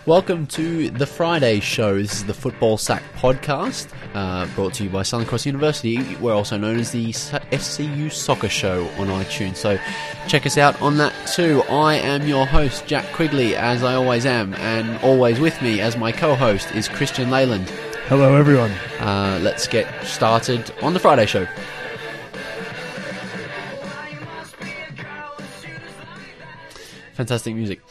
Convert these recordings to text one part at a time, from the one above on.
Welcome to the Friday show. This is the Football Sack podcast, brought to you by Southern Cross University. We're also known as the SCU Soccer Show on iTunes, so check us out on that too. I am your host, Jack Quigley, as I always am, and always with me as my co-host is Christian Leyland. Hello everyone. Let's get started on the Friday show. Fantastic music.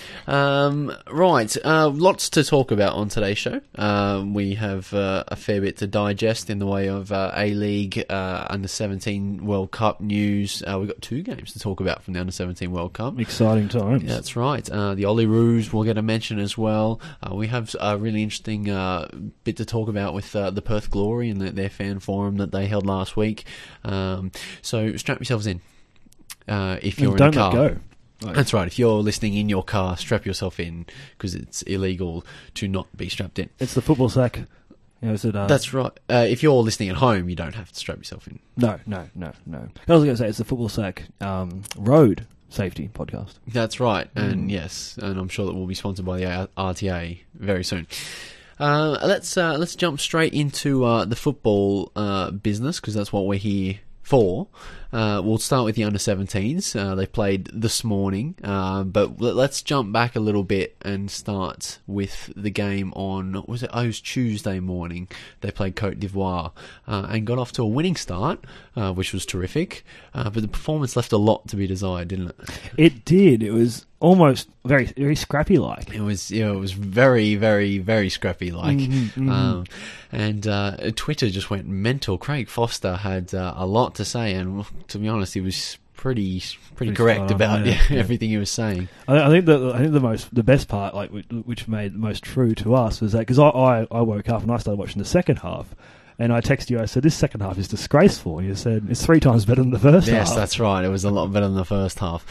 Lots to talk about on today's show. We have a fair bit to digest in the way of A-League, Under-17 World Cup news. We've got two games to talk about from the Under-17 World Cup. Exciting times. Yeah, that's right. The Olyroos will get a mention as well. We have a really interesting bit to talk about with the Perth Glory and their fan forum that they held last week. So strap yourselves in if you're in the car. Don't let go. That's right. If you're listening in your car, strap yourself in because it's illegal to not be strapped in. It's the Football Sack. That's right. If you're listening at home, you don't have to strap yourself in. No. I was going to say it's the Football Sack road safety podcast. That's right. And yes, and I'm sure that we'll be sponsored by the RTA very soon. Let's jump straight into the football business because that's what we're here for. We'll start with the Under-17s. They played this morning, but let's jump back a little bit and start with the game on, it was Tuesday morning. They played Côte d'Ivoire and got off to a winning start, which was terrific, but the performance left a lot to be desired, didn't it? It did. It was almost very, very scrappy-like. It was very, very, very scrappy-like. And Twitter just went mental. Craig Foster had a lot to say, and to be honest, he was pretty correct about everything he was saying. I think the best part, like which made the most true to us, was that because I woke up and I started watching the second half. And I texted you, I said, this second half is disgraceful. And you said, it's 3 times better than the first half. Yes, that's right. It was a lot better than the first half.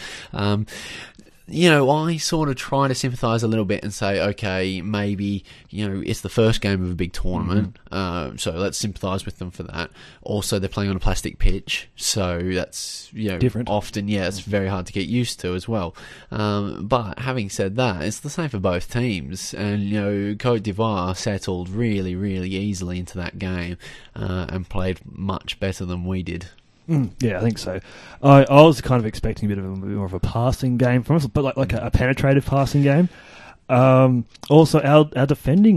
I sort of try to sympathise a little bit and say, okay, maybe, it's the first game of a big tournament, so let's sympathise with them for that. Also, they're playing on a plastic pitch, so that's, different. Often, it's very hard to get used to as well. But having said that, it's the same for both teams, and, Côte d'Ivoire settled really, really easily into that game, and played much better than we did. Yeah, I think so. I was kind of expecting a bit more of a passing game from us, but like a penetrative passing game. Also, our defending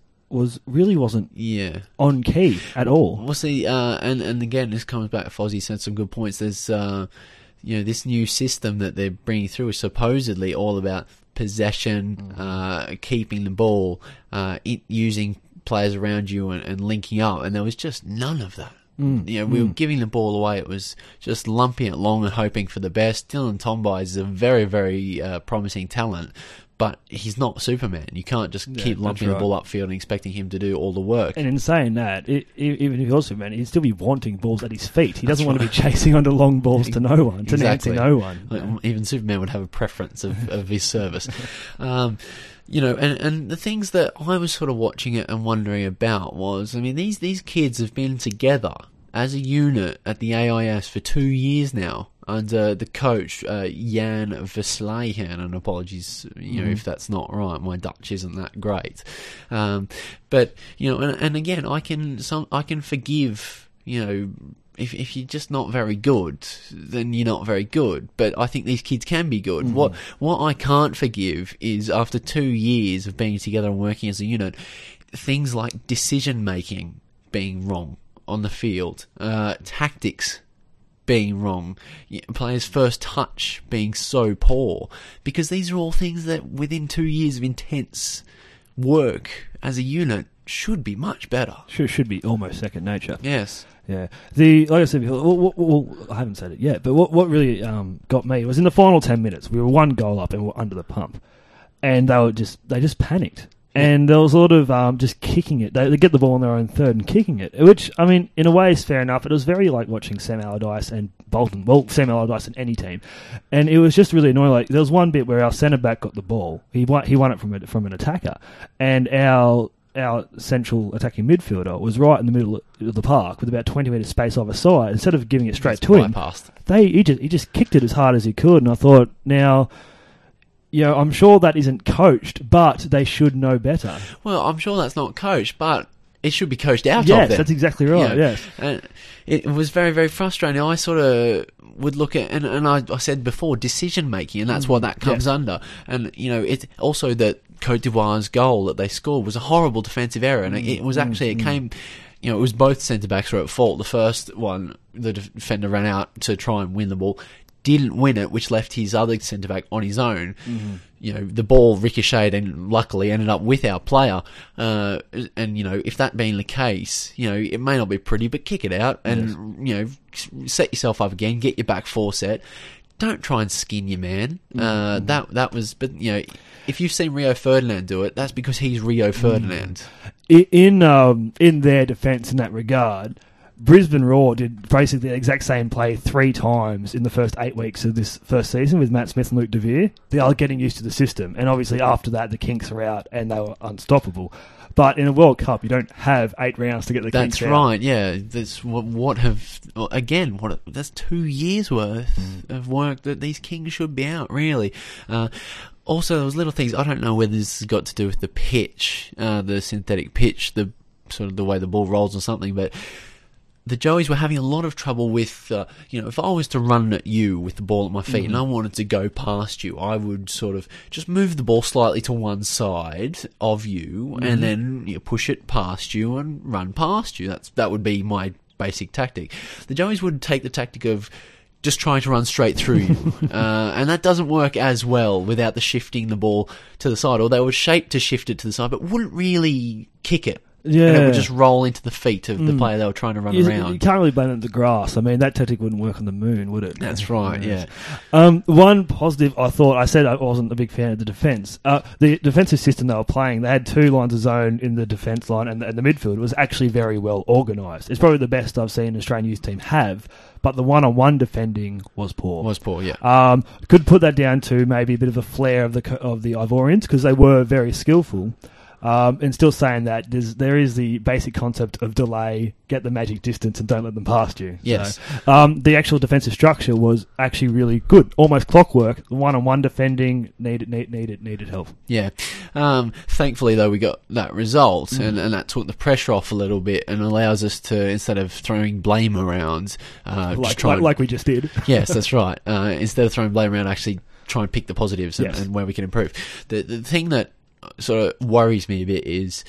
wasn't on key at all. We'll see. And again, this comes back. Fozzie said some good points. There's this new system that they're bringing through is supposedly all about possession, keeping the ball, using players around you and linking up, and there was just none of that. We were giving the ball away. It was just lumping it long and hoping for the best. Dylan Tombai is a very, very promising talent, but he's not Superman. You can't just keep lumping the ball upfield and expecting him to do all the work. And in saying that, even if he was Superman, he'd still be wanting balls at his feet. He doesn't want to be chasing onto long balls to no one, to no one. Even Superman would have a preference of his service. And the things that I was sort of watching it and wondering about was, these kids have been together as a unit at the AIS for 2 years now under the coach, Jan Verslagen, and apologies, if that's not right, my Dutch isn't that great. But, and again, I can forgive, if you're just not very good, then you're not very good. But I think these kids can be good. What I can't forgive is after 2 years of being together and working as a unit, things like decision making being wrong on the field, tactics being wrong, players' first touch being so poor, because these are all things that within 2 years of intense work as a unit should be much better. Should be almost second nature. Yes. Yeah. Like I said before, I haven't said it yet, but what really got me was in the final 10 minutes, we were 1 goal up and we were under the pump, and they just panicked. And there was a lot of just kicking it. They get the ball on their own third and kicking it, which, in a way is fair enough. It was very like watching Sam Allardyce and Bolton. Well, Sam Allardyce in any team. And it was just really annoying. Like, there was one bit where our centre-back got the ball. He won it from an attacker. And our central attacking midfielder was right in the middle of the park with about 20 metres space either side. Instead of giving it straight to him, he just kicked it as hard as he could. And I thought, now, I'm sure that isn't coached, but they should know better. Well, I'm sure that's not coached, but it should be coached out of Yes, them. that's exactly right, yes. And it was very, very frustrating. I sort of would look at, and I said before, decision-making, and that's what that comes under. And, it's also that Cote d'Ivoire's goal that they scored was a horrible defensive error, and it was actually, it came... it was both centre-backs were at fault. The first one, the defender ran out to try and win the ball, didn't win it, which left his other centre-back on his own. The ball ricocheted and luckily ended up with our player. And, if that being the case, it may not be pretty, but kick it out and, set yourself up again, get your back four set. Don't try and skin your man. That was, but, if you've seen Rio Ferdinand do it, that's because he's Rio Ferdinand. In their defence in that regard, Brisbane Roar did basically the exact same play 3 times in the first 8 weeks of this first season with Matt Smith and Luke De Vere. They are getting used to the system, and obviously after that the kinks are out and they were unstoppable. But in a World Cup, you don't have 8 rounds to get the kinks out. That's right, yeah. That's that's 2 years worth of work that these kings should be out, really. Also, those little things, I don't know whether this has got to do with the pitch, the synthetic pitch, the sort of the way the ball rolls or something, but the Joeys were having a lot of trouble with, if I was to run at you with the ball at my feet and I wanted to go past you, I would sort of just move the ball slightly to one side of you and then push it past you and run past you. That would be my basic tactic. The Joeys would take the tactic of just trying to run straight through you. And that doesn't work as well without the shifting the ball to the side, or they were shaped to shift it to the side, but wouldn't really kick it. Yeah. And it would just roll into the feet of the player they were trying to run around. You can't really blame it on the grass. I mean, that tactic wouldn't work on the moon, would it? That's right, yeah. One positive I said I wasn't a big fan of the defence. The defensive system they were playing, they had 2 lines of zone in the defence line, and the midfield was actually very well organised. It's probably the best I've seen an Australian youth team have, but the one-on-one defending was poor. Yeah. Could put that down to maybe a bit of a flair of the Ivorians, because they were very skillful. And still saying that there is the basic concept of delay, get the magic distance, and don't let them past you. Yes. So, the actual defensive structure was actually really good, almost clockwork. The one-on-one defending needed help. Yeah. Thankfully, though, we got that result, and that took the pressure off a little bit, and allows us to, instead of throwing blame around, like we just did. Yes, that's right. Instead of throwing blame around, actually try and pick the positives and where we can improve. The thing that sort of worries me a bit is,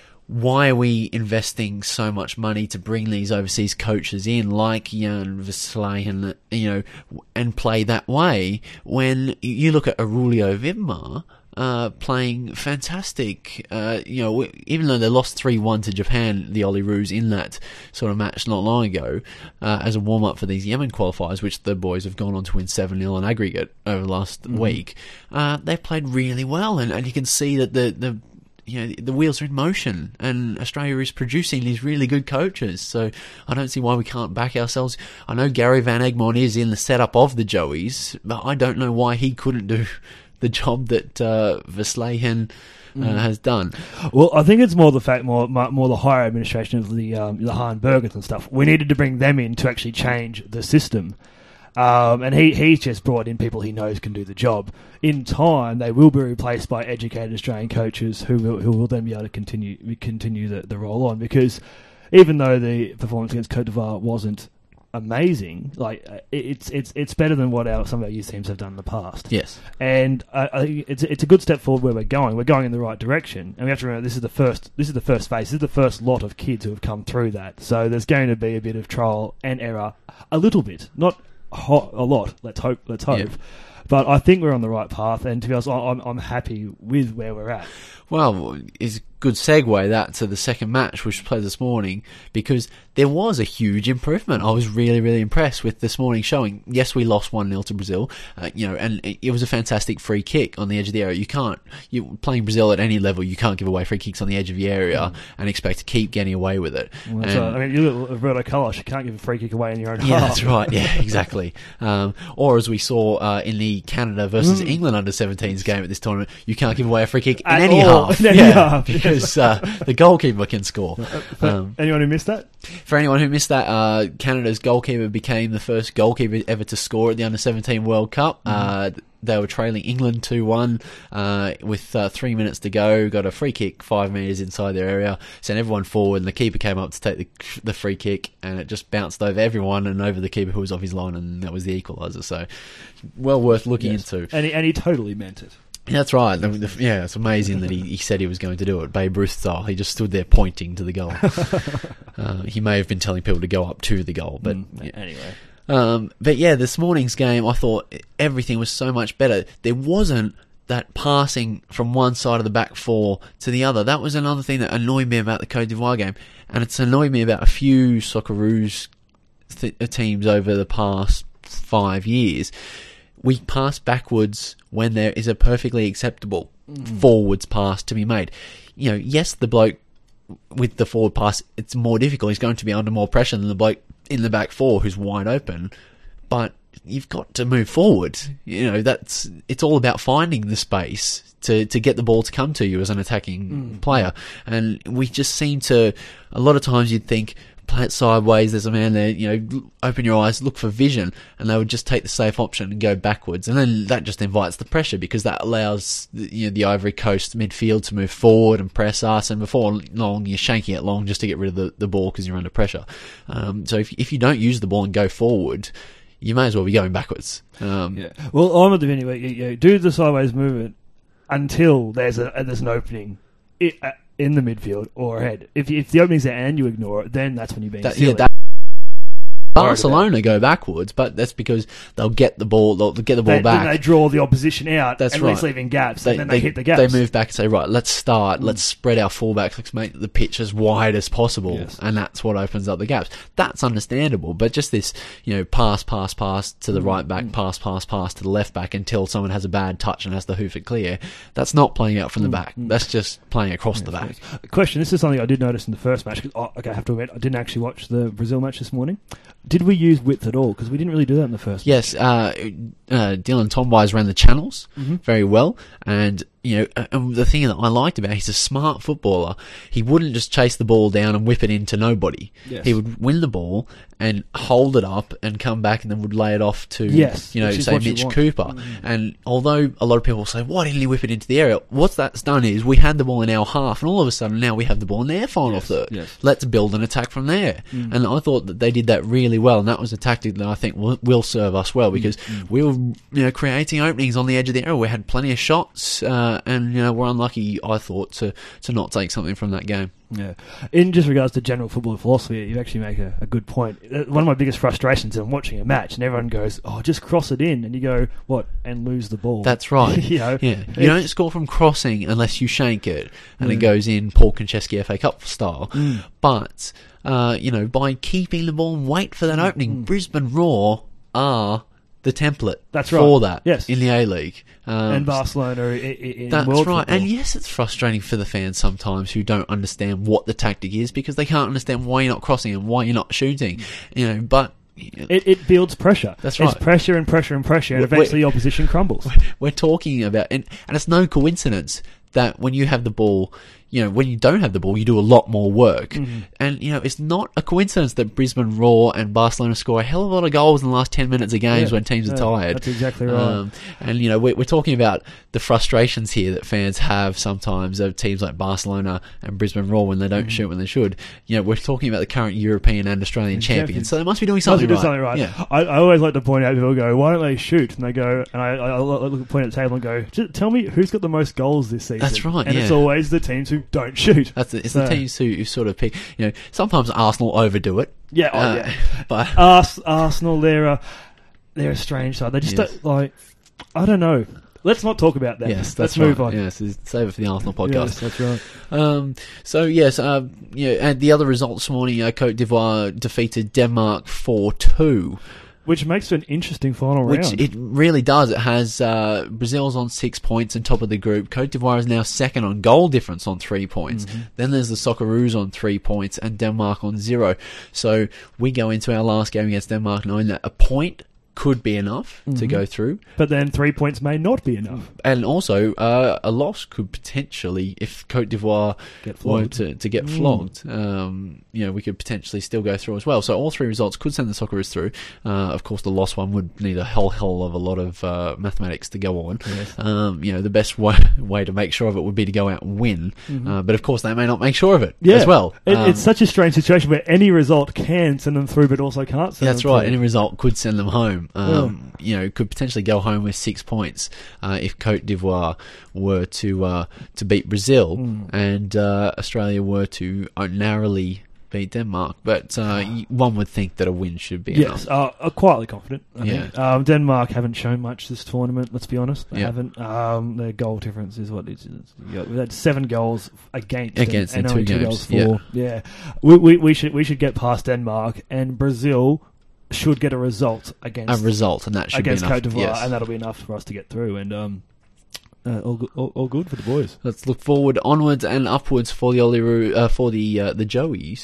why are we investing so much money to bring these overseas coaches in, like Jan Verslagen, and play that way, when you look at Aurelio Vidmar playing fantastic, even though they lost 3-1 to Japan, the Olyroos, in that sort of match not long ago, as a warm-up for these Yemen qualifiers, which the boys have gone on to win 7-0 on aggregate over the last week. They've played really well, and you can see that the wheels are in motion, and Australia is producing these really good coaches. So I don't see why we can't back ourselves. I know Gary Van Egmond is in the setup of the Joeys, but I don't know why he couldn't do the job that Verslagen has done. Well, I think it's more the fact, more the higher administration of the Hahn Burgers and stuff. We needed to bring them in to actually change the system. And he's just brought in people he knows can do the job. In time, they will be replaced by educated Australian coaches who will then be able to continue the roll on. Because even though the performance against Cote d'Ivoire wasn't amazing, like it's better than what some of our youth teams have done in the past. Yes, and I think it's a good step forward where we're going. We're going in the right direction, and we have to remember this is the first phase. This is the first lot of kids who have come through that. So there's going to be a bit of trial and error, a little bit, not a lot. Let's hope. Yeah. But I think we're on the right path, and to be honest, I'm happy with where we're at. Well, it's a good segue that to the second match, which was played this morning, because there was a huge improvement. I was really, really impressed with this morning's showing. Yes, we lost 1-0 to Brazil, and it was a fantastic free kick on the edge of the area. Playing Brazil at any level, you can't give away free kicks on the edge of the area and expect to keep getting away with it. Well, you look at Roberto Carlos, you can't give a free kick away in your own half. Yeah, that's right. Yeah, exactly. Or as we saw in the Canada versus England under-17s game at this tournament, you can't give away a free kick in any half. Because the goalkeeper can score. Anyone who missed that? For anyone who missed that, Canada's goalkeeper became the first goalkeeper ever to score at the Under-17 World Cup. they were trailing England 2-1 with 3 minutes to go. Got a free kick 5 metres inside their area, sent everyone forward, and the keeper came up to take the free kick, and it just bounced over everyone and over the keeper who was off his line, and that was the equaliser. So, well worth looking into. And he totally meant it. That's right. Yeah, it's amazing that he said he was going to do it, Babe Ruth style. He just stood there pointing to the goal. He may have been telling people to go up to the goal, but anyway. But yeah, this morning's game, I thought everything was so much better. There wasn't that passing from one side of the back four to the other. That was another thing that annoyed me about the Côte d'Ivoire game, and it's annoyed me about a few Socceroos teams over the past 5 years. We pass backwards when there is a perfectly acceptable forwards pass to be made. Yes, the bloke with the forward pass, it's more difficult. He's going to be under more pressure than the bloke in the back four who's wide open. But you've got to move forward. It's all about finding the space to get the ball to come to you as an attacking player. And we just seem to, a lot of times you'd think, play it sideways, there's a man there, open your eyes, look for vision, and they would just take the safe option and go backwards. And then that just invites the pressure, because that allows the Ivory Coast midfield to move forward and press us, and before long you're shanking it long just to get rid of the ball because you're under pressure. So if you don't use the ball and go forward, you may as well be going backwards. Well, I'm of the opinion, you do the sideways movement until there's an opening in the midfield or ahead. If the opening's there and you ignore it, then that's when you're being silly. Barcelona go backwards, but that's because they'll get the ball. They'll get the ball back. Then they draw the opposition out. That's at right. least leaving gaps, and then they hit the gaps. They move back and say, right, let's start. Let's spread our fullbacks. Let's make the pitch as wide as possible, and that's what opens up the gaps. That's understandable, but just this, pass to the right back, pass to the left back until someone has a bad touch and has to hoof it clear. That's not playing out from the back. That's just playing across the back. Question: this is something I did notice in the first match. I have to admit, I didn't actually watch the Brazil match this morning. Did we use width at all? Because we didn't really do that in the first. Yes, Dylan Tomwise ran the channels very well, and and the thing that I liked about him, he's a smart footballer. He wouldn't just chase the ball down and whip it into nobody. Yes. He would win the ball and hold it up and come back, and then would lay it off to say Mitch Cooper. And although a lot of people say, why didn't he whip it into the area? What that's done is we had the ball in our half, and all of a sudden now we have the ball in their final third. Yes. Let's build an attack from there. And I thought that they did that really well, and that was a tactic that I think will serve us well, because we were creating openings on the edge of the area. We had plenty of shots, and we're unlucky, I thought, to not take something from that game. Yeah. In just regards to general football philosophy, you actually make a good point. One of my biggest frustrations is I'm watching a match and everyone goes, just cross it in, and you go, what, and lose the ball. That's right. You don't score from crossing unless you shank it and it goes in Paul Konchesky FA Cup style. But by keeping the ball and wait for that opening, Brisbane Roar are the template for that in the A-League. And Barcelona in that's world right. football. And yes, it's frustrating for the fans sometimes who don't understand what the tactic is, because they can't understand why you're not crossing and why you're not shooting. But it builds pressure. That's right. It's pressure and pressure and pressure, and eventually the opposition crumbles. We're talking about, and it's no coincidence that when you have the ball, when you don't have the ball, you do a lot more work. And, it's not a coincidence that Brisbane Roar and Barcelona score a hell of a lot of goals in the last 10 minutes of games when teams are tired. That's exactly right. And, we're talking about the frustrations here that fans have sometimes of teams like Barcelona and Brisbane Roar when they don't shoot when they should. We're talking about the current European and Australian champions, so they must be doing something right. Yeah. I always like to point out, people go, why don't they shoot? And they go, and I look, point at the table and go, tell me who's got the most goals this season. That's right. And it's always the teams who don't shoot. It's the teams who sort of pick. Sometimes Arsenal overdo it. But Arsenal, they're a strange side. They just don't, like, I don't know. Let's not talk about that. Yes, let's move on. Yes, save it for the Arsenal podcast. Yes, that's right. So yes, and the other results this morning, Côte d'Ivoire defeated Denmark 4-2. Which makes for an interesting final round. Which it really does. It has Brazil's on 6 points and top of the group. Côte d'Ivoire is now second on goal difference on 3 points. Then there's the Socceroos on 3 points and Denmark on 0. So we go into our last game against Denmark knowing that a point could be enough to go through. But then 3 points may not be enough. And also, a loss could potentially, if Cote d'Ivoire were to get flogged, we could potentially still go through as well. So all 3 results could send the Socceroos through. Of course, the loss one would need a hell of a lot of mathematics to go on. Yes. The best way to make sure of it would be to go out and win. But of course, they may not make sure of it as well. It's such a strange situation where any result can send them through, but also can't send them through. That's right. Any result could send them home. Could potentially go home with 6 points if Cote d'Ivoire were to beat Brazil and Australia were to narrowly beat Denmark. But one would think that a win should be enough. Yes, quietly confident. I think. Denmark haven't shown much this tournament, let's be honest. They haven't. Their goal difference is what it is. We had 7 goals against in and 2 only 2 games. goals for. Yeah. We should get past Denmark, and Brazil should get a result against and that should be enough. Against Cote d'Ivoire, yes. and that'll be enough for us to get through. And all good for the boys. Let's look forward, onwards and upwards for the for the Joeys,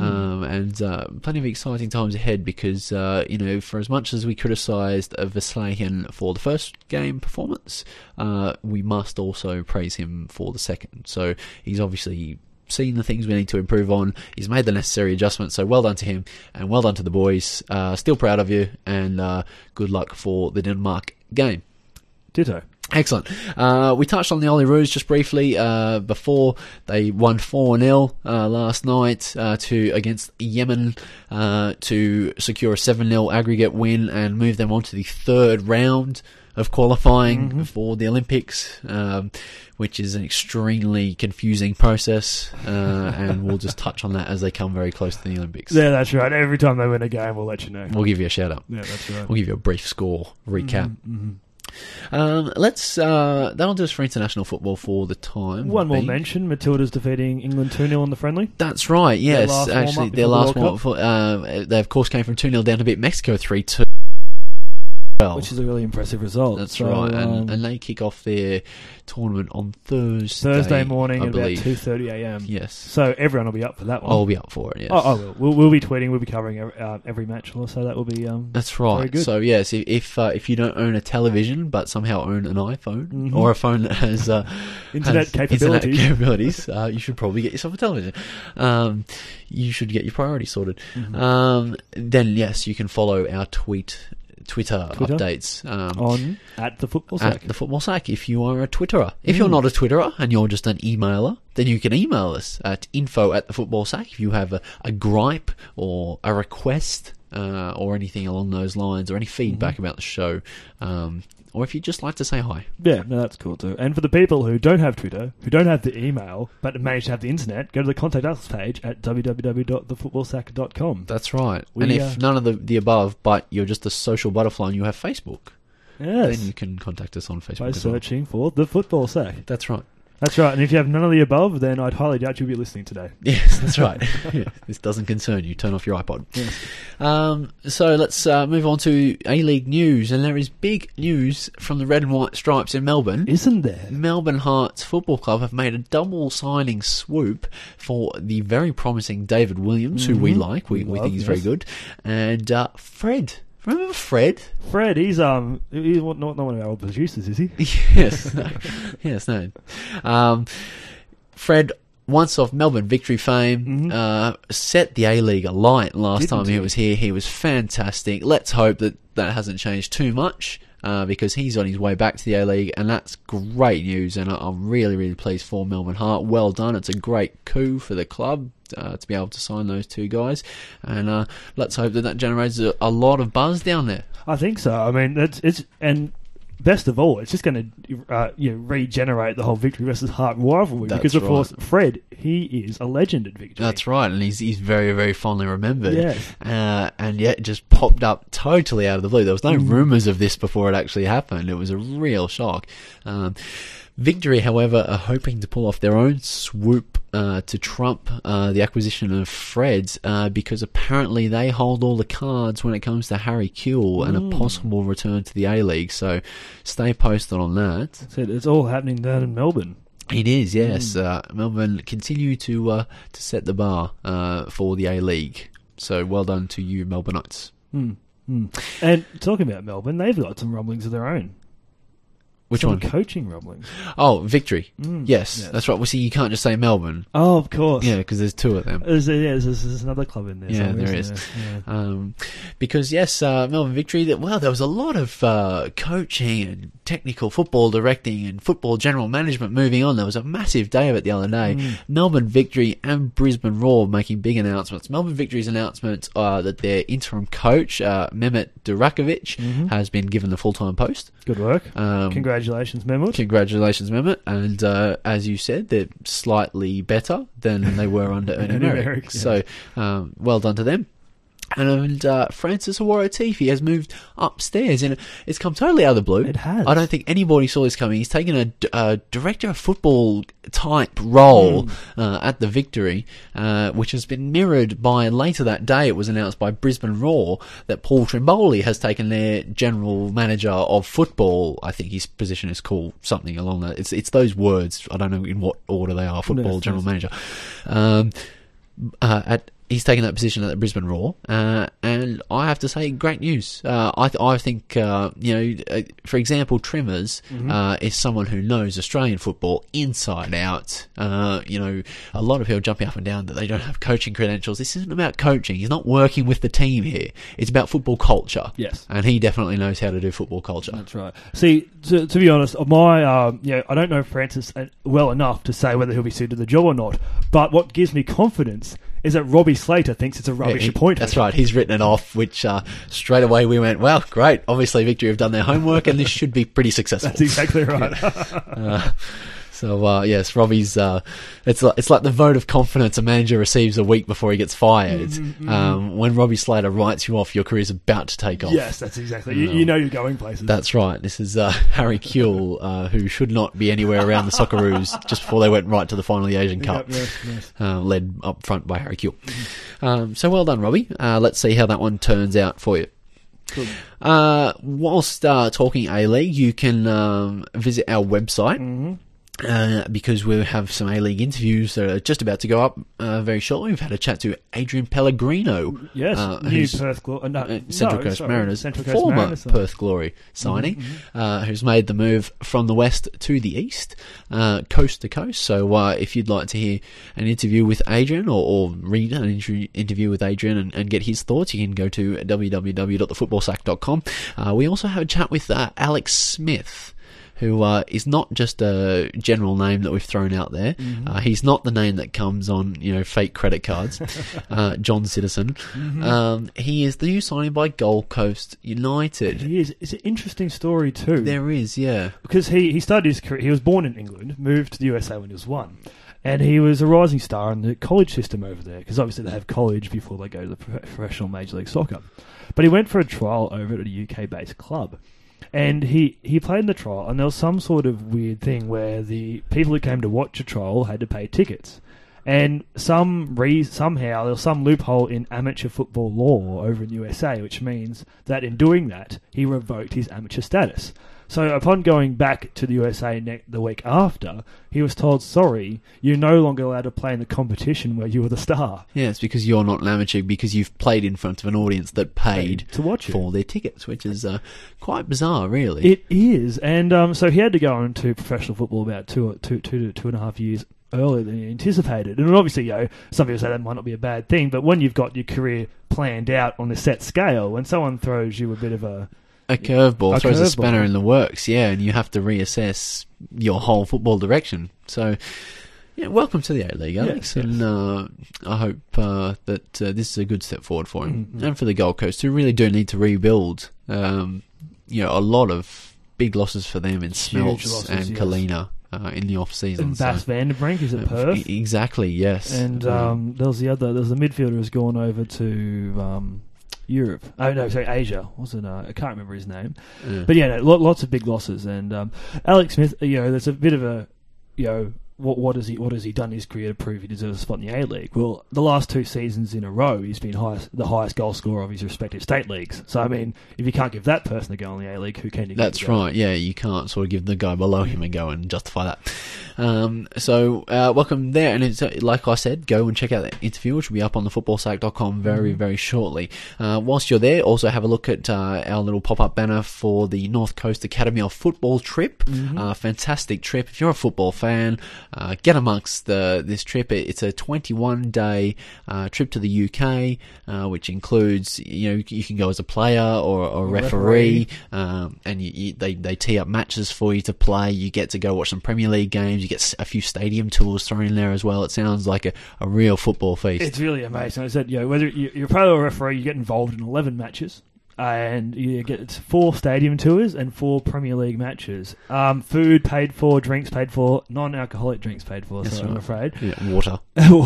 and plenty of exciting times ahead because for as much as we criticised Verslagen for the first game performance, we must also praise him for the second. So he's obviously seen the things we need to improve on. He's made the necessary adjustments, so well done to him and well done to the boys. Still proud of you, and good luck for the Denmark game. Ditto. Excellent. We touched on the Olyroos just briefly before they won 4-0 last night against Yemen to secure a 7-0 aggregate win and move them on to the 3rd round of qualifying for the Olympics, which is an extremely confusing process, and we'll just touch on that as they come very close to the Olympics. Yeah, that's right. Every time they win a game, we'll let you know. We'll give you a shout out. Yeah, that's right. We'll give you a brief score recap. That'll do us for international football for the time. One more mention: Matilda's defeating England 2-0 on the friendly. That's right. Yes, actually, their last warm-up. They of course came from 2-0 down to beat Mexico 3-2. Which is a really impressive result. That's right, and they kick off their tournament on Thursday morning I at believe. about 2:30 a.m. Yes, so everyone will be up for that one. I'll be up for it. Yes, I will. We'll be tweeting. We'll be covering every match, so that will be. That's right. Very good. So yes, if you don't own a television but somehow own an iPhone or a phone that has internet capabilities, you should probably get yourself a television. You should get your priorities sorted. Then yes, you can follow our Twitter updates on at the Football Sack. At the Football Sack, if you are a Twitterer. If you're not a Twitterer and you're just an emailer, then you can email us at info@thefootballsack if you have a gripe or a request or anything along those lines, or any feedback about the show, or if you'd just like to say hi. Yeah, no, that's cool too. And for the people who don't have Twitter, who don't have the email, but manage to have the internet, go to the Contact Us page at www.thefootballsack.com. That's right. And if none of the above, but you're just a social butterfly and you have Facebook, then you can contact us on Facebook by searching for The Football Sack. That's right. That's right, and if you have none of the above, then I'd highly doubt you'll be listening today. Yes, that's right. This doesn't concern you. Turn off your iPod. Yes. So let's move on to A-League news, and there is big news from the Red and White Stripes in Melbourne. Isn't there? Melbourne Hearts Football Club have made a double signing swoop for the very promising David Williams, who we like. We think he's very good. And Fred. Remember Fred? Fred, he's not one of our old producers, is he? Yes. No. Fred, once of Melbourne Victory fame, set the A-League alight last time he was here. He was fantastic. Let's hope that hasn't changed too much, because he's on his way back to the A-League, and that's great news, and I'm really, really pleased for Melbourne Heart. Well done. It's a great coup for the club to be able to sign those two guys, and let's hope that generates a lot of buzz down there. I think so. I mean, and best of all, it's just going to regenerate the whole Victory versus Heart rivalry. That's because, of right. course, Fred, he is a legend at Victory. That's right, and he's very, very fondly remembered. Yes. And yet it just popped up totally out of the blue. There was no rumours of this before it actually happened. It was a real shock. Victory, however, are hoping to pull off their own swoop to trump the acquisition of Fred's, because apparently they hold all the cards when it comes to Harry Kewell and a possible return to the A-League. So stay posted on that. It's all happening down in Melbourne. It is, yes. Melbourne continue to set the bar for the A-League. So well done to you, Melbourneites. And talking about Melbourne, they've got some rumblings of their own. Which some one? Coaching rumblings. Oh, Victory. Yes, that's right. Well, see, you can't just say Melbourne. Oh, of course. Yeah, because there's two of them. There's another club in there. Yeah, somewhere, there is. Yeah. Because, yes, Melbourne Victory, there was a lot of coaching and technical football directing and football general management moving on. There was a massive day of it the other day. Melbourne Victory and Brisbane Roar making big announcements. Melbourne Victory's announcement that their interim coach, Mehmet Durakovic, has been given the full-time post. Good work. Congratulations, Mehmet. Congratulations, Mehmet. And as you said, they're slightly better than they were under Ernie Merrick. Yes. So well done to them. And Francis Awara-Tifi has moved upstairs, and it's come totally out of the blue. It has. I don't think anybody saw this coming. He's taken a director of football type role at the Victory, which has been mirrored by later that day. It was announced by Brisbane Roar that Paul Trimboli has taken their general manager of football. I think his position is called something along that. It's those words. I don't know in what order they are. Football general manager. He's taken that position at the Brisbane Roar, and I have to say, great news. I think, for example, Trimmers is someone who knows Australian football inside out. A lot of people jumping up and down that they don't have coaching credentials. This isn't about coaching. He's not working with the team here. It's about football culture. Yes. And he definitely knows how to do football culture. That's right. See, to be honest, I don't know Francis well enough to say whether he'll be suited to the job or not, but what gives me confidence is that Robbie Slater thinks it's a rubbish appointment. That's right. He's written it off, which straight away we went, well, great. Obviously, Victory have done their homework, and this should be pretty successful. That's exactly right. Yes, Robbie's. It's like the vote of confidence a manager receives a week before he gets fired. When Robbie Slater writes you off, your career's about to take off. Yes, that's exactly. You know you're going places. That's right. This is Harry Kewell, who should not be anywhere around the Socceroos just before they went right to the final of the Asian Cup. Yes. Led up front by Harry Kewell. So well done, Robbie. Let's see how that one turns out for you. Good. Whilst talking A-League, you can visit our website. Because we have some A-League interviews that are just about to go up very shortly. We've had a chat to Adrian Pellegrino. Yes, new Perth Central Coast Mariners, former Perth Glory signing, who's made the move from the west to the east, coast to coast. So if you'd like to hear an interview with Adrian or read an interview with Adrian and get his thoughts, you can go to www.thefootballsack.com. We also have a chat with Alex Smith, who is not just a general name that we've thrown out there. He's not the name that comes on, fake credit cards. John Citizen. He is the new signing by Gold Coast United. He is. It's an interesting story too. There is, yeah. Because he started his career, he was born in England, moved to the USA when he was 1. And he was a rising star in the college system over there, because obviously they have college before they go to the professional Major League Soccer. But he went for a trial over at a UK-based club. And he played in the trial, and there was some sort of weird thing where the people who came to watch a trial had to pay tickets. And somehow there was some loophole in amateur football law over in USA, which means that in doing that, he revoked his amateur status. So upon going back to the USA the week after, he was told, sorry, you're no longer allowed to play in the competition where you were the star. Yeah, it's because you're not an amateur, because you've played in front of an audience that paid to watch for their tickets, which is quite bizarre, really. It is. And so he had to go into professional football about two to 2.5 years earlier than he anticipated. And obviously, some people say that might not be a bad thing, but when you've got your career planned out on a set scale, when someone throws you a bit of a curveball, throws a spanner in the works, and you have to reassess your whole football direction. So, welcome to the A-League, Alex, and I hope that this is a good step forward for him and for the Gold Coast, who really do need to rebuild. A lot of big losses for them in Smelts and Kalina in the off-season. And Bas van der Brink is at Perth. Exactly, yes. And there was the midfielder who's gone over to Europe. Oh no, sorry, Asia. I can't remember his name. But lots of big losses. And Alex Smith, there's a bit of a what has he done in his career to prove he deserves a spot in the A-League? Well, the last 2 seasons in a row, he's been the highest goal scorer of his respective state leagues. So, I mean, if you can't give that person a go in the A-League, who can you give That's a go? right, yeah, you can't sort of give the guy below him a go and justify that. So, welcome there, and it's, like I said, go and check out that interview, which will be up on the footballsack.com very, very shortly. Whilst you're there, also have a look at our little pop-up banner for the North Coast Academy of Football trip. Fantastic trip. If you're a football fan, get amongst this trip. It's a 21-day trip to the UK, which includes, you can go as a player or a referee, and they tee up matches for you to play. You get to go watch some Premier League games. You get a few stadium tours thrown in there as well. It sounds like a real football feast. It's really amazing. I said, whether you're a player or a referee, you get involved in 11 matches. And you get 4 stadium tours and 4 Premier League matches. Food paid for, drinks paid for, non-alcoholic drinks paid for. That's so right. I'm afraid. Yeah, water.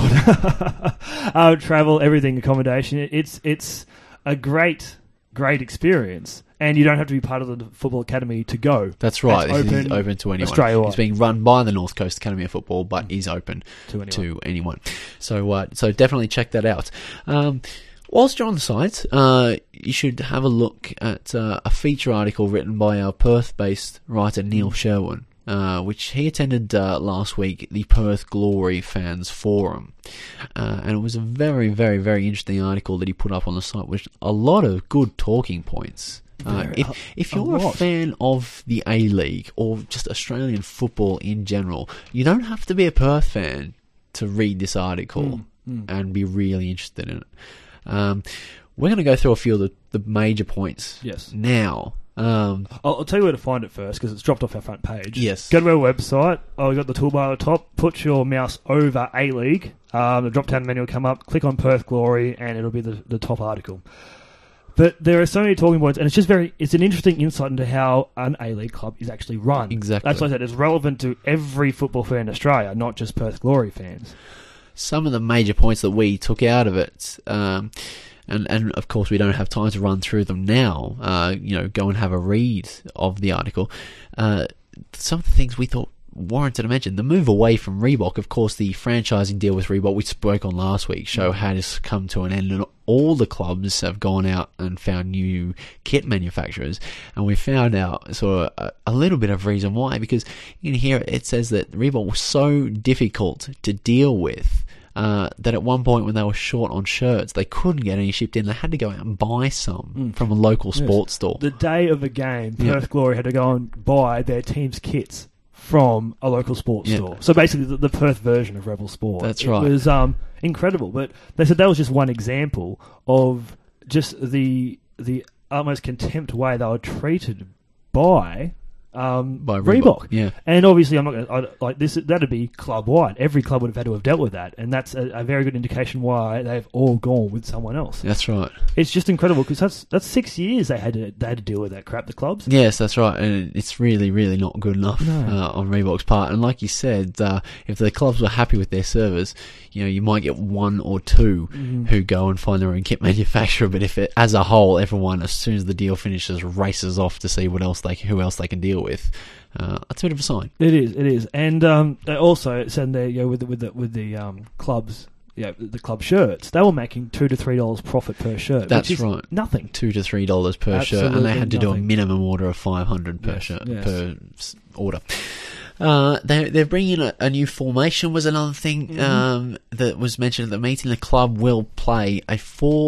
Travel, everything, accommodation. It's a great experience, and you don't have to be part of the Football Academy to go. That's right. It's This is open to anyone. Australia-wide. It's being run by the North Coast Academy of Football, but is open to anyone. So definitely check that out. Whilst you're on the site, you should have a look at a feature article written by our Perth-based writer Neil Sherwin, which he attended last week, the Perth Glory Fans Forum. And it was a very, very, very interesting article that he put up on the site with a lot of good talking points. If you're a fan of the A-League or just Australian football in general, you don't have to be a Perth fan to read this article and be really interested in it. We're going to go through a few of the major points now. I'll tell you where to find it first, because it's dropped off our front page. Yes. Go to our website. We've got the toolbar at the top. Put your mouse over A-League. The drop-down menu will come up. Click on Perth Glory, and it'll be the top article. But there are so many talking points, and it's an interesting insight into how an A-League club is actually run. Exactly. That's like I said, it's relevant to every football fan in Australia, not just Perth Glory fans. Some of the major points that we took out of it, and of course we don't have time to run through them now, go and have a read of the article. Some of the things we thought warranted a mention. The move away from Reebok, of course, the franchising deal with Reebok we spoke on last week, show how this come to an end, and all the clubs have gone out and found new kit manufacturers, and we found out sort of a little bit of reason why, because in here it says that Reebok was so difficult to deal with that at one point when they were short on shirts, they couldn't get any shipped in. They had to go out and buy some from a local sports store. The day of a game, Perth Glory had to go and buy their team's kits from a local sports store. So basically the Perth version of Rebel Sport. That's right. It was incredible. But they said that was just one example of just the utmost contempt way they were treated by Reebok. Yeah. And obviously I'm not going to, like this, that'd be club wide. Every club would have had to have dealt with that. And that's a very good indication why they've all gone with someone else. That's right. It's just incredible because that's 6 years they had to deal with that crap, the clubs. Yes, that's right. And it's really, really not good enough on Reebok's part. And like you said, if the clubs were happy with their service, you might get one or two who go and find their own kit manufacturer. But if it, as a whole, everyone, as soon as the deal finishes, races off to see who else they can deal with, that's a bit of a sign. It is. And also it said there, with the clubs, the club shirts, they were making $2 to $3 profit per shirt. That's which is right. Nothing. $2 to $3 per Absolutely shirt, and they had to do a nothing. minimum order of 500 per shirt per order. They're bringing in a new formation was another thing that was mentioned at the meeting. The club will play a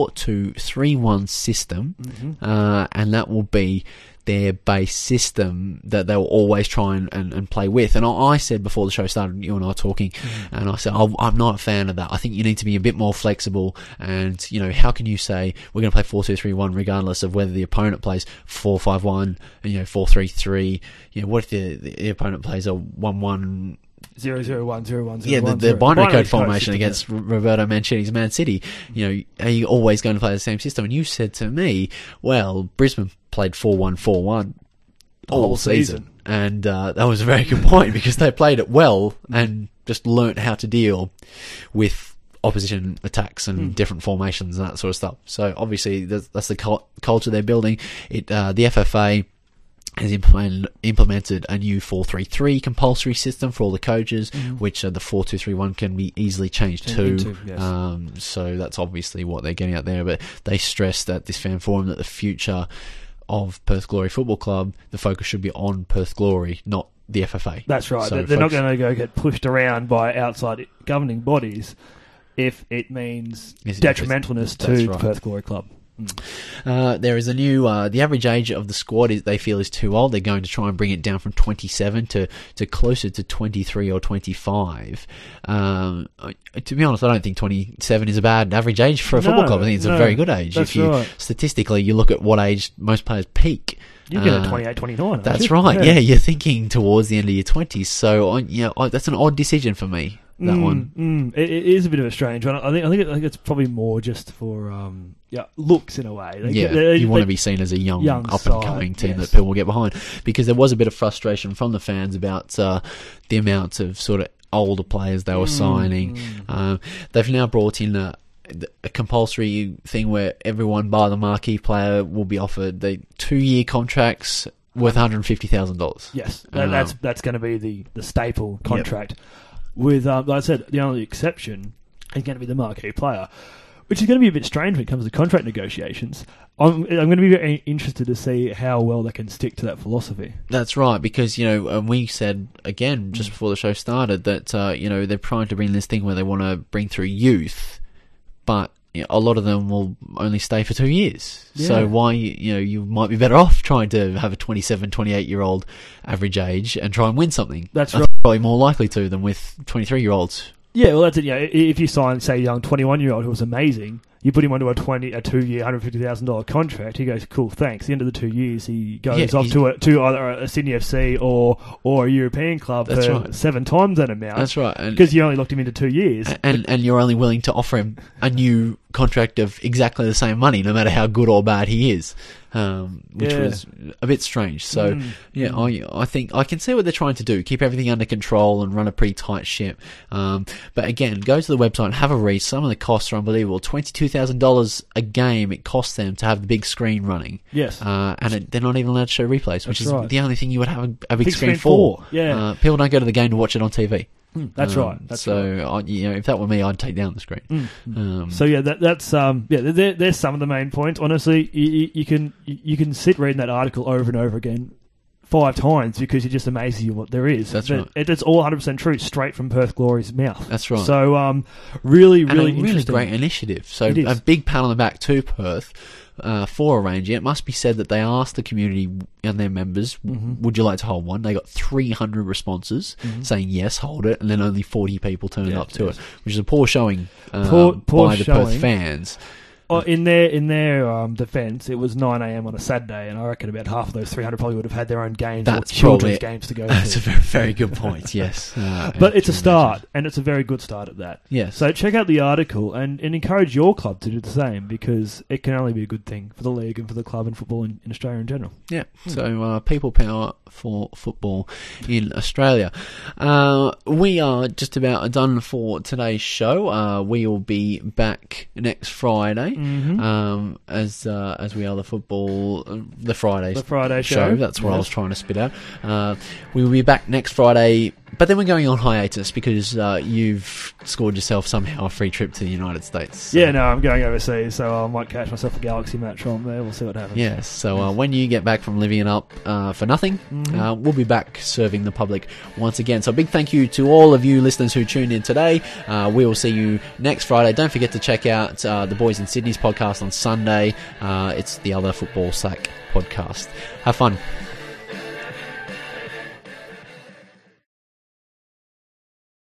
4-2-3-1 system, and that will be their base system that they'll always try and play with. And I said before the show started, you and I were talking, and I said, I'm not a fan of that. I think you need to be a bit more flexible, and, how can you say we're going to play 4-2-3-1 regardless of whether the opponent plays 4-5-1, 4-3-3, what if the opponent plays a 1-1... 0-0-1-0-1-0-1. Yeah, the binary code formation against Roberto Mancini's Man City. Are you always going to play the same system? And you said to me, well, Brisbane played 4-1-4-1 all season. And that was a very good point, because they played it well and just learnt how to deal with opposition attacks and different formations and that sort of stuff. So obviously that's the culture they're building. The FFA has implemented a new 4-3-3 compulsory system for all the coaches, which the 4-2-3-1 can be easily changed to. Yes. So that's obviously what they're getting out there. But they stressed at this fan forum that the future of Perth Glory Football Club, the focus should be on Perth Glory, not the FFA. That's right. So they're not going to go get pushed around by outside governing bodies if it means detrimentalness to the Perth Glory Club. There is a new the average age of the squad they feel is too old. They're going to try and bring it down from 27 to closer to 23 or 25. To be honest, I don't think 27 is a bad average age for a football club. I think it's a very good age. That's if you right. Statistically you look at what age most players peak, you're getting 28, 29. that's right. Yeah, you're thinking towards the end of your 20s. So that's an odd decision for me. That one. It is a bit of a strange one. I think it's probably more just for looks in a way. You want to be seen as a young up and coming team that people will get behind, because there was a bit of frustration from the fans about the amount of sort of older players they were signing. They've now brought in a compulsory thing where everyone bar the marquee player will be offered the 2-year contracts worth $150,000. Yes, that's going to be the staple contract. Yep. With, like I said, the only exception is going to be the marquee player, which is going to be a bit strange when it comes to contract negotiations. I'm going to be very interested to see how well they can stick to that philosophy. That's right, because, we said, again, just before the show started, that, they're trying to bring this thing where they want to bring through youth, but a lot of them will only stay for 2 years. Yeah. So why, you might be better off trying to have a 27, 28-year-old average age and try and win something. That's right. Probably more likely to than with 23-year-olds. Yeah, well, that's it. If you sign, say, a young 21-year-old who was amazing, you put him onto a 2-year, $150,000 contract. He goes, cool, thanks. At the end of the 2 years, he goes off to either a Sydney FC or a European club for 7 times that amount. That's right, because you only locked him into 2 years, and you're only willing to offer him a new contract of exactly the same money, no matter how good or bad he is. Which was a bit strange. So, I think I can see what they're trying to do. Keep everything under control and run a pretty tight ship. But again, go to the website and have a read. Some of the costs are unbelievable. $22,000 a game it costs them to have the big screen running. Yes. And they're not even allowed to show replays, which is right. The only thing you would have a big screen for. Yeah. People don't go to the game to watch it on TV. That's right. If that were me, I'd take down the screen. There's some of the main points. Honestly, you can sit reading that article over and over again 5 times because you're just amazed at what there is. That's right. It's all 100% true, straight from Perth Glory's mouth. That's right. So really interesting. Great initiative. So a big pat on the back to Perth. For arranging it. It must be said that they asked the community and their members, would you like to hold one? They got 300 responses saying yes, hold it, and then only 40 people turned up to it, which is a poor showing by the Perth fans. In their defence, it was 9 a.m. on a Saturday, and I reckon about half of those 300 probably would have had their own games or children's games to go to. That's a very, very good point, yes. But it's a start, and it's a very good start at that. Yes. So check out the article and encourage your club to do the same, because it can only be a good thing for the league and for the club and football in Australia in general. Yeah, so people power for football in Australia. We are just about done for today's show. We will be back next Friday. As we are the Friday show. That's what I was trying to spit out. We will be back next Friday, but then we're going on hiatus because you've scored yourself somehow a free trip to the United States. So. Yeah, no, I'm going overseas, so I might catch myself a Galaxy match on there. We'll see what happens. Yes, so when you get back from living it up for nothing, we'll be back serving the public once again. So a big thank you to all of you listeners who tuned in today. We will see you next Friday. Don't forget to check out the Boys in Sydney's podcast on Sunday. It's the Other Football Sack podcast. Have fun.